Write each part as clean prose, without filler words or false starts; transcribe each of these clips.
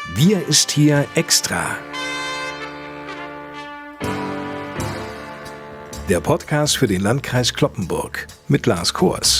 Wir ist hier extra. Der Podcast für den Landkreis Cloppenburg mit Lars Kors.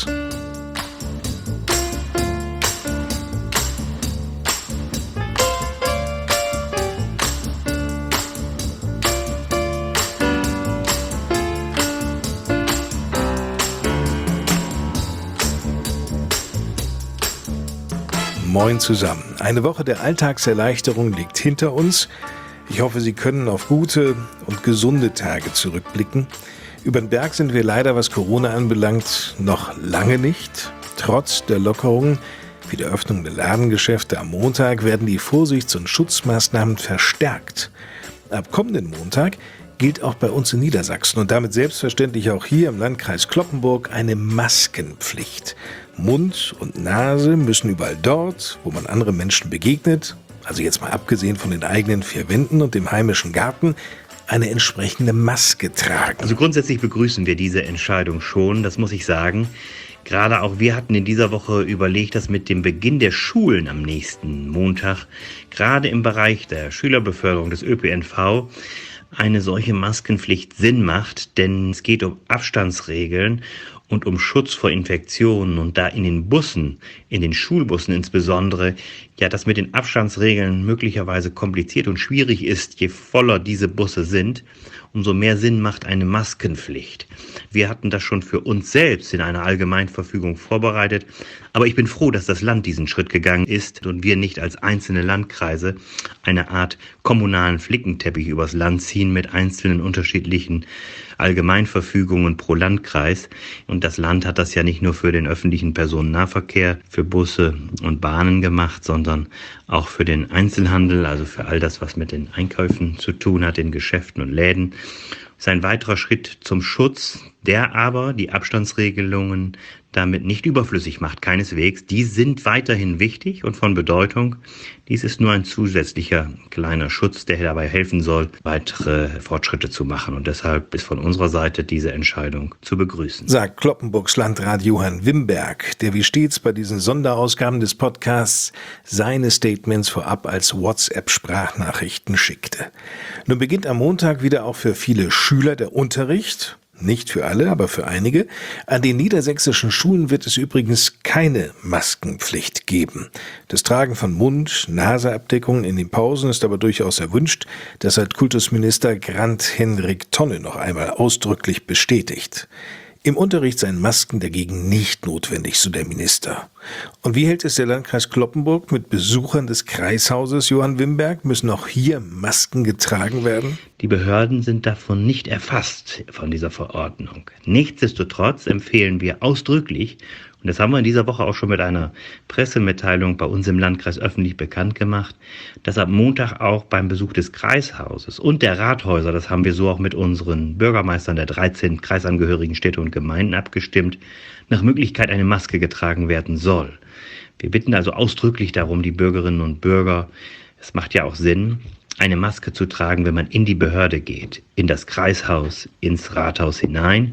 Moin zusammen. Eine Woche der Alltagserleichterung liegt hinter uns. Ich hoffe, Sie können auf gute und gesunde Tage zurückblicken. Über den Berg sind wir leider, was Corona anbelangt, noch lange nicht. Trotz der Lockerungen wie der Öffnung der Ladengeschäfte am Montag werden die Vorsichts- und Schutzmaßnahmen verstärkt. Ab kommenden Montag gilt auch bei uns in Niedersachsen und damit selbstverständlich auch hier im Landkreis Cloppenburg eine Maskenpflicht. Mund und Nase müssen überall dort, wo man anderen Menschen begegnet, also jetzt mal abgesehen von den eigenen vier Wänden und dem heimischen Garten, eine entsprechende Maske tragen. Also grundsätzlich begrüßen wir diese Entscheidung schon, das muss ich sagen. Gerade auch wir hatten in dieser Woche überlegt, dass mit dem Beginn der Schulen am nächsten Montag, gerade im Bereich der Schülerbeförderung des ÖPNV, eine solche Maskenpflicht Sinn macht, denn es geht um Abstandsregeln und um Schutz vor Infektionen und da in den Bussen, in den Schulbussen insbesondere, ja, das mit den Abstandsregeln möglicherweise kompliziert und schwierig ist, je voller diese Busse sind, umso mehr Sinn macht eine Maskenpflicht. Wir hatten das schon für uns selbst in einer Allgemeinverfügung vorbereitet, aber ich bin froh, dass das Land diesen Schritt gegangen ist und wir nicht als einzelne Landkreise eine Art kommunalen Flickenteppich übers Land ziehen mit einzelnen unterschiedlichen Allgemeinverfügungen pro Landkreis. Und das Land hat das ja nicht nur für den öffentlichen Personennahverkehr, für Busse und Bahnen gemacht, sondern auch für den Einzelhandel, also für all das, was mit den Einkäufen zu tun hat, in Geschäften und Läden. Das ist ein weiterer Schritt zum Schutz, der aber die Abstandsregelungen damit nicht überflüssig macht, keineswegs. Die sind weiterhin wichtig und von Bedeutung. Dies ist nur ein zusätzlicher kleiner Schutz, der dabei helfen soll, weitere Fortschritte zu machen. Und deshalb ist von unserer Seite diese Entscheidung zu begrüßen. Sagt Cloppenburgs Landrat Johann Wimberg, der wie stets bei diesen Sonderausgaben des Podcasts seine Statements vorab als WhatsApp-Sprachnachrichten schickte. Nun beginnt am Montag wieder auch für viele Schüler der Unterricht. Nicht für alle, aber für einige. An den niedersächsischen Schulen wird es übrigens keine Maskenpflicht geben. Das Tragen von Mund-Nase-Abdeckungen in den Pausen ist aber durchaus erwünscht. Das hat Kultusminister Grant-Henrik Tonne noch einmal ausdrücklich bestätigt. Im Unterricht seien Masken dagegen nicht notwendig, so der Minister. Und wie hält es der Landkreis Cloppenburg mit Besuchern des Kreishauses, Johann Wimberg? Müssen auch hier Masken getragen werden? Die Behörden sind davon nicht erfasst, von dieser Verordnung. Nichtsdestotrotz empfehlen wir ausdrücklich, und das haben wir in dieser Woche auch schon mit einer Pressemitteilung bei uns im Landkreis öffentlich bekannt gemacht, dass ab Montag auch beim Besuch des Kreishauses und der Rathäuser, das haben wir so auch mit unseren Bürgermeistern der 13 kreisangehörigen Städte und Gemeinden abgestimmt, nach Möglichkeit eine Maske getragen werden soll. Wir bitten also ausdrücklich darum, die Bürgerinnen und Bürger, es macht ja auch Sinn, eine Maske zu tragen, wenn man in die Behörde geht, in das Kreishaus, ins Rathaus hinein.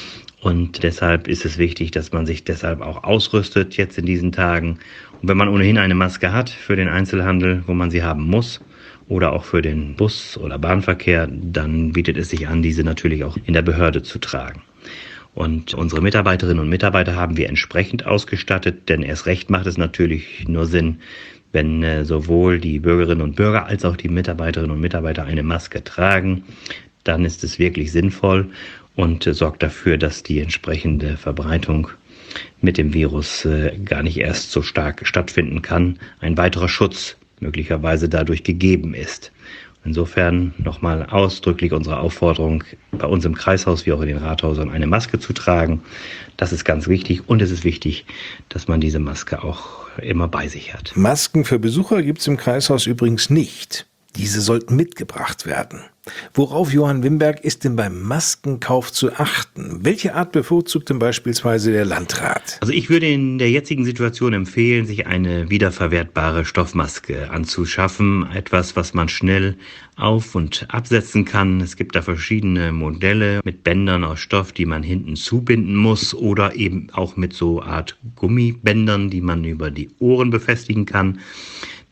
Und deshalb ist es wichtig, dass man sich deshalb auch ausrüstet jetzt in diesen Tagen. Und wenn man ohnehin eine Maske hat für den Einzelhandel, wo man sie haben muss, oder auch für den Bus- oder Bahnverkehr, dann bietet es sich an, diese natürlich auch in der Behörde zu tragen. Und unsere Mitarbeiterinnen und Mitarbeiter haben wir entsprechend ausgestattet, denn erst recht macht es natürlich nur Sinn, wenn sowohl die Bürgerinnen und Bürger als auch die Mitarbeiterinnen und Mitarbeiter eine Maske tragen. Dann ist es wirklich sinnvoll und sorgt dafür, dass die entsprechende Verbreitung mit dem Virus gar nicht erst so stark stattfinden kann. Ein weiterer Schutz möglicherweise dadurch gegeben ist. Insofern nochmal ausdrücklich unsere Aufforderung, bei uns im Kreishaus wie auch in den Rathäusern eine Maske zu tragen. Das ist ganz wichtig und es ist wichtig, dass man diese Maske auch immer bei sich hat. Masken für Besucher gibt es im Kreishaus übrigens nicht. Diese sollten mitgebracht werden. Worauf, Johann Wimberg, ist denn beim Maskenkauf zu achten? Welche Art bevorzugt denn beispielsweise der Landrat? Also ich würde in der jetzigen Situation empfehlen, sich eine wiederverwertbare Stoffmaske anzuschaffen. Etwas, was man schnell auf- und absetzen kann. Es gibt da verschiedene Modelle mit Bändern aus Stoff, die man hinten zubinden muss oder eben auch mit so Art Gummibändern, die man über die Ohren befestigen kann.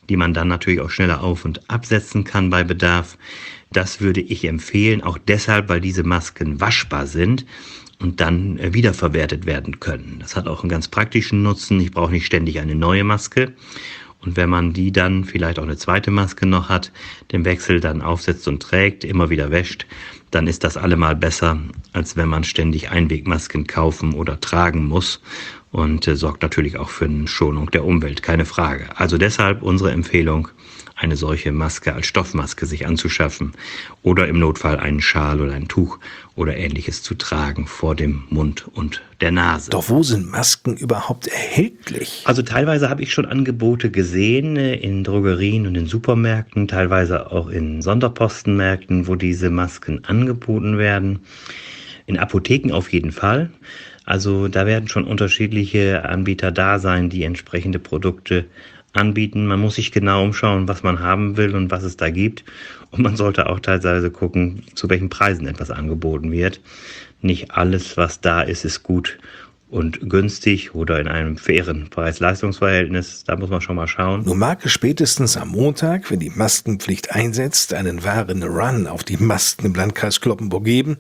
die man dann natürlich auch schneller auf- und absetzen kann bei Bedarf. Das würde ich empfehlen, auch deshalb, weil diese Masken waschbar sind und dann wiederverwertet werden können. Das hat auch einen ganz praktischen Nutzen. Ich brauche nicht ständig eine neue Maske. Und wenn man die dann vielleicht auch eine zweite Maske noch hat, den Wechsel dann aufsetzt und trägt, immer wieder wäscht, dann ist das allemal besser, als wenn man ständig Einwegmasken kaufen oder tragen muss. Und sorgt natürlich auch für eine Schonung der Umwelt, keine Frage. Also deshalb unsere Empfehlung, eine solche Maske als Stoffmaske sich anzuschaffen oder im Notfall einen Schal oder ein Tuch oder Ähnliches zu tragen vor dem Mund und der Nase. Doch wo sind Masken überhaupt erhältlich? Also teilweise habe ich schon Angebote gesehen in Drogerien und in Supermärkten, teilweise auch in Sonderpostenmärkten, wo diese Masken angeboten werden. In Apotheken auf jeden Fall. Also da werden schon unterschiedliche Anbieter da sein, die entsprechende Produkte anbieten. Man muss sich genau umschauen, was man haben will und was es da gibt. Und man sollte auch teilweise gucken, zu welchen Preisen etwas angeboten wird. Nicht alles, was da ist, ist gut und günstig oder in einem fairen Preis-Leistungs-Verhältnis. Da muss man schon mal schauen. Nun mag es spätestens am Montag, wenn die Maskenpflicht einsetzt, einen wahren Run auf die Masken im Landkreis Cloppenburg geben.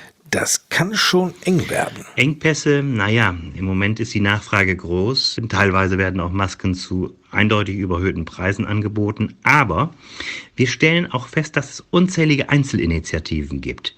Das kann schon eng werden. Engpässe, naja, im Moment ist die Nachfrage groß. Teilweise werden auch Masken zu eindeutig überhöhten Preisen angeboten. Aber wir stellen auch fest, dass es unzählige Einzelinitiativen gibt.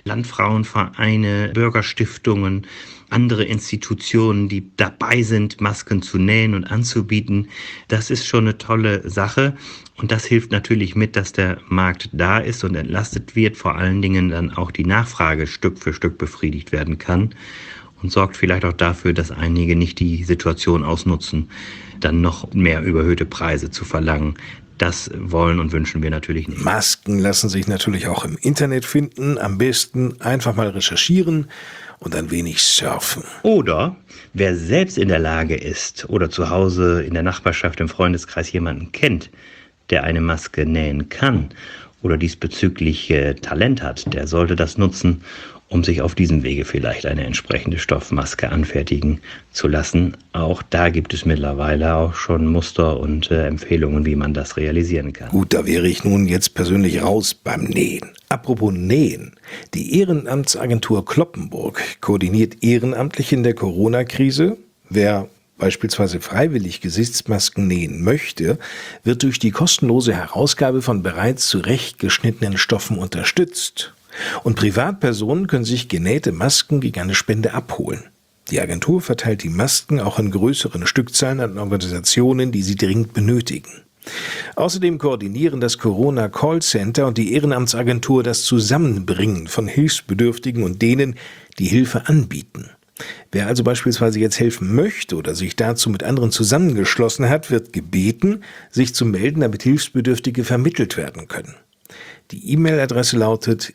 Landfrauenvereine, Bürgerstiftungen, andere Institutionen, die dabei sind, Masken zu nähen und anzubieten. Das ist schon eine tolle Sache. Und das hilft natürlich mit, dass der Markt da ist und entlastet wird, vor allen Dingen dann auch die Nachfrage Stück für Stück befriedigt werden kann und sorgt vielleicht auch dafür, dass einige nicht die Situation ausnutzen, dann noch mehr überhöhte Preise zu verlangen. Das wollen und wünschen wir natürlich nicht. Masken lassen sich natürlich auch im Internet finden. Am besten einfach mal recherchieren und ein wenig surfen. Oder wer selbst in der Lage ist oder zu Hause in der Nachbarschaft, im Freundeskreis jemanden kennt, der eine Maske nähen kann oder diesbezüglich Talent hat, der sollte das nutzen, um sich auf diesem Wege vielleicht eine entsprechende Stoffmaske anfertigen zu lassen. Auch da gibt es mittlerweile auch schon Muster und Empfehlungen, wie man das realisieren kann. Gut, da wäre ich nun jetzt persönlich raus beim Nähen. Apropos Nähen. Die Ehrenamtsagentur Cloppenburg koordiniert ehrenamtlich in der Corona-Krise. Wer beispielsweise freiwillig Gesichtsmasken nähen möchte, wird durch die kostenlose Herausgabe von bereits zurechtgeschnittenen Stoffen unterstützt. Und Privatpersonen können sich genähte Masken gegen eine Spende abholen. Die Agentur verteilt die Masken auch in größeren Stückzahlen an Organisationen, die sie dringend benötigen. Außerdem koordinieren das Corona-Callcenter und die Ehrenamtsagentur das Zusammenbringen von Hilfsbedürftigen und denen, die Hilfe anbieten. Wer also beispielsweise jetzt helfen möchte oder sich dazu mit anderen zusammengeschlossen hat, wird gebeten, sich zu melden, damit Hilfsbedürftige vermittelt werden können. Die E-Mail-Adresse lautet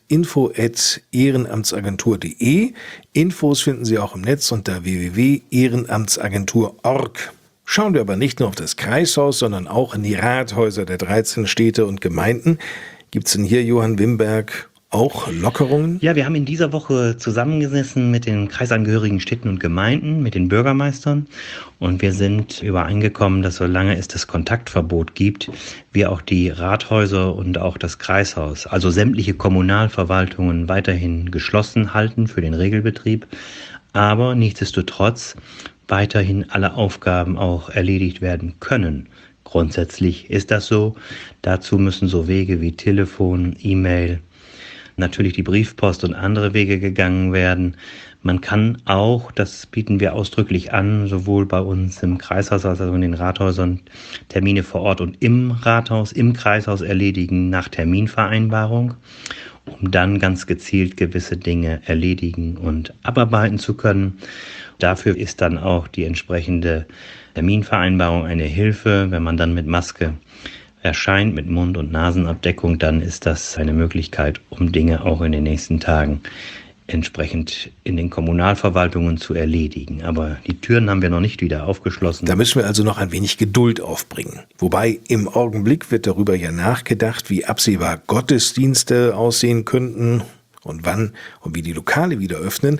info@ehrenamtsagentur.de. Infos finden Sie auch im Netz unter www.ehrenamtsagentur.org. Schauen wir aber nicht nur auf das Kreishaus, sondern auch in die Rathäuser der 13 Städte und Gemeinden. Gibt es denn hier, Johann Wimberg, auch Lockerungen? Ja, wir haben in dieser Woche zusammengesessen mit den kreisangehörigen Städten und Gemeinden, mit den Bürgermeistern und wir sind übereingekommen, dass solange es das Kontaktverbot gibt, wir auch die Rathäuser und auch das Kreishaus, also sämtliche Kommunalverwaltungen weiterhin geschlossen halten für den Regelbetrieb, aber nichtsdestotrotz weiterhin alle Aufgaben auch erledigt werden können. Grundsätzlich ist das so. Dazu müssen so Wege wie Telefon, E-Mail, natürlich die Briefpost und andere Wege gegangen werden. Man kann auch, das bieten wir ausdrücklich an, sowohl bei uns im Kreishaus als auch in den Rathäusern, Termine vor Ort und im Rathaus, im Kreishaus erledigen nach Terminvereinbarung, um dann ganz gezielt gewisse Dinge erledigen und abarbeiten zu können. Dafür ist dann auch die entsprechende Terminvereinbarung eine Hilfe, wenn man dann mit Maske erscheint, mit Mund- und Nasenabdeckung, dann ist das eine Möglichkeit, um Dinge auch in den nächsten Tagen entsprechend in den Kommunalverwaltungen zu erledigen. Aber die Türen haben wir noch nicht wieder aufgeschlossen. Da müssen wir also noch ein wenig Geduld aufbringen. Wobei im Augenblick wird darüber ja nachgedacht, wie absehbar Gottesdienste aussehen könnten und wann und wie die Lokale wieder öffnen.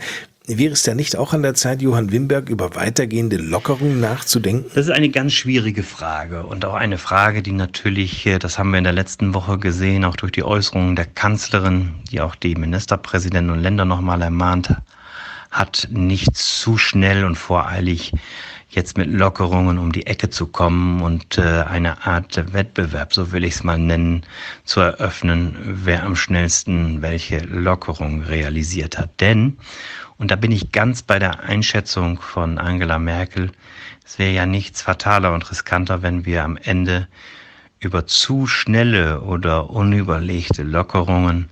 Wäre es da nicht auch an der Zeit, Johann Wimberg, über weitergehende Lockerungen nachzudenken? Das ist eine ganz schwierige Frage und auch eine Frage, die natürlich, das haben wir in der letzten Woche gesehen, auch durch die Äußerungen der Kanzlerin, die auch die Ministerpräsidenten und Länder nochmal ermahnt hat, nicht zu schnell und voreilig jetzt mit Lockerungen um die Ecke zu kommen und eine Art Wettbewerb, so will ich es mal nennen, zu eröffnen, wer am schnellsten welche Lockerung realisiert hat. Denn, und da bin ich ganz bei der Einschätzung von Angela Merkel, es wäre ja nichts fataler und riskanter, wenn wir am Ende über zu schnelle oder unüberlegte Lockerungen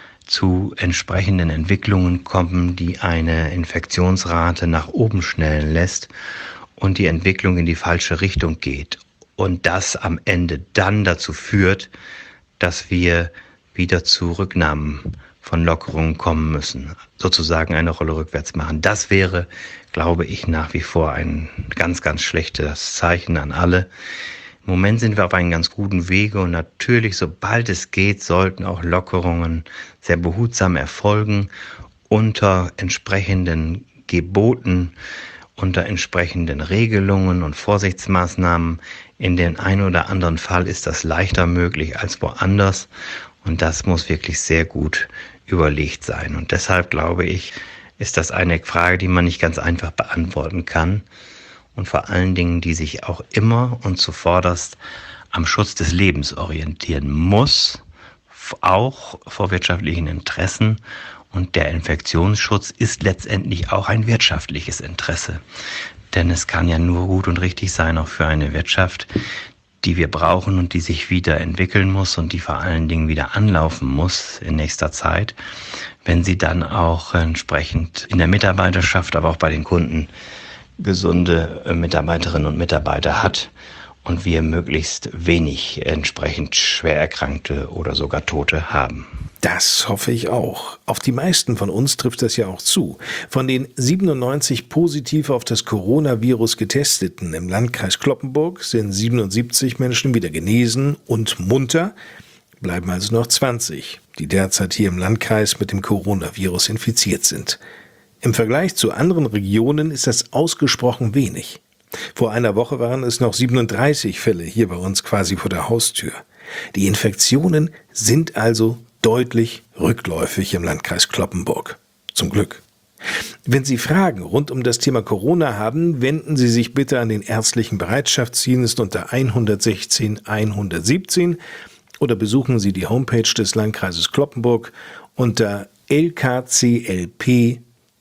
zu entsprechenden Entwicklungen kommen, die eine Infektionsrate nach oben schnellen lässt und die Entwicklung in die falsche Richtung geht. Und das am Ende dann dazu führt, dass wir wieder zu Rücknahmen von Lockerungen kommen müssen, sozusagen eine Rolle rückwärts machen. Das wäre, glaube ich, nach wie vor ein ganz, ganz schlechtes Zeichen an alle. Im Moment sind wir auf einem ganz guten Wege und natürlich, sobald es geht, sollten auch Lockerungen sehr behutsam erfolgen unter entsprechenden Geboten, unter entsprechenden Regelungen und Vorsichtsmaßnahmen. In dem einen oder anderen Fall ist das leichter möglich als woanders und das muss wirklich sehr gut überlegt sein. Und deshalb glaube ich, ist das eine Frage, die man nicht ganz einfach beantworten kann und vor allen Dingen, die sich auch immer und zuvorderst am Schutz des Lebens orientieren muss, auch vor wirtschaftlichen Interessen. Und der Infektionsschutz ist letztendlich auch ein wirtschaftliches Interesse. Denn es kann ja nur gut und richtig sein, auch für eine Wirtschaft, die wir brauchen und die sich wieder entwickeln muss und die vor allen Dingen wieder anlaufen muss in nächster Zeit, wenn sie dann auch entsprechend in der Mitarbeiterschaft, aber auch bei den Kunden gesunde Mitarbeiterinnen und Mitarbeiter hat und wir möglichst wenig entsprechend schwer Erkrankte oder sogar Tote haben. Das hoffe ich auch. Auf die meisten von uns trifft das ja auch zu. Von den 97 positiv auf das Coronavirus Getesteten im Landkreis Cloppenburg sind 77 Menschen wieder genesen und munter, bleiben also noch 20, die derzeit hier im Landkreis mit dem Coronavirus infiziert sind. Im Vergleich zu anderen Regionen ist das ausgesprochen wenig. Vor einer Woche waren es noch 37 Fälle hier bei uns quasi vor der Haustür. Die Infektionen sind also deutlich rückläufig im Landkreis Cloppenburg. Zum Glück. Wenn Sie Fragen rund um das Thema Corona haben, wenden Sie sich bitte an den ärztlichen Bereitschaftsdienst unter 116 117 oder besuchen Sie die Homepage des Landkreises Cloppenburg unter lkclp.de.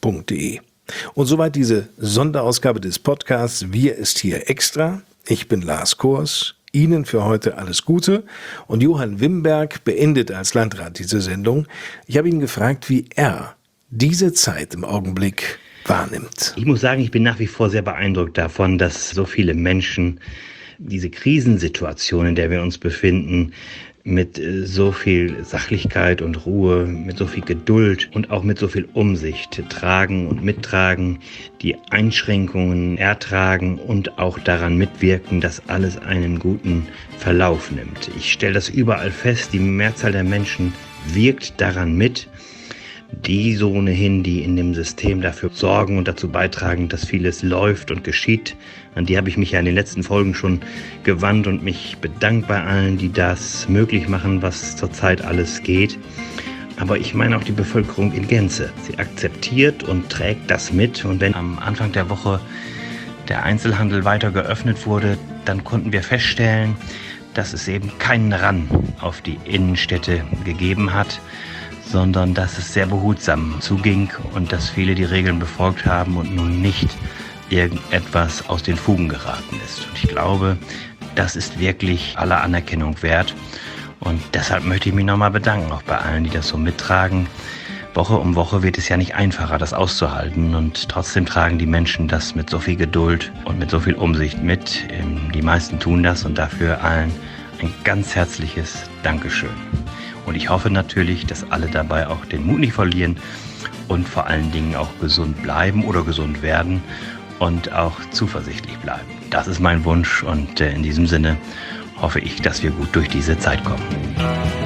Und soweit diese Sonderausgabe des Podcasts Wir ist hier extra. Ich bin Lars Kors. Ihnen für heute alles Gute. Und Johann Wimberg beendet als Landrat diese Sendung. Ich habe ihn gefragt, wie er diese Zeit im Augenblick wahrnimmt. Ich muss sagen, ich bin nach wie vor sehr beeindruckt davon, dass so viele Menschen diese Krisensituation, in der wir uns befinden, mit so viel Sachlichkeit und Ruhe, mit so viel Geduld und auch mit so viel Umsicht tragen und mittragen, die Einschränkungen ertragen und auch daran mitwirken, dass alles einen guten Verlauf nimmt. Ich stelle das überall fest, die Mehrzahl der Menschen wirkt daran mit, die so ohnehin, die in dem System dafür sorgen und dazu beitragen, dass vieles läuft und geschieht. An die habe ich mich ja in den letzten Folgen schon gewandt und mich bedankt bei allen, die das möglich machen, was zurzeit alles geht. Aber ich meine auch die Bevölkerung in Gänze. Sie akzeptiert und trägt das mit. Und wenn am Anfang der Woche der Einzelhandel weiter geöffnet wurde, dann konnten wir feststellen, dass es eben keinen Ran auf die Innenstädte gegeben hat, sondern dass es sehr behutsam zuging und dass viele die Regeln befolgt haben und nun nicht irgendetwas aus den Fugen geraten ist. Und ich glaube, das ist wirklich aller Anerkennung wert. Und deshalb möchte ich mich nochmal bedanken, auch bei allen, die das so mittragen. Woche um Woche wird es ja nicht einfacher, das auszuhalten. Und trotzdem tragen die Menschen das mit so viel Geduld und mit so viel Umsicht mit. Die meisten tun das und dafür allen ein ganz herzliches Dankeschön. Und ich hoffe natürlich, dass alle dabei auch den Mut nicht verlieren und vor allen Dingen auch gesund bleiben oder gesund werden und auch zuversichtlich bleiben. Das ist mein Wunsch und in diesem Sinne hoffe ich, dass wir gut durch diese Zeit kommen.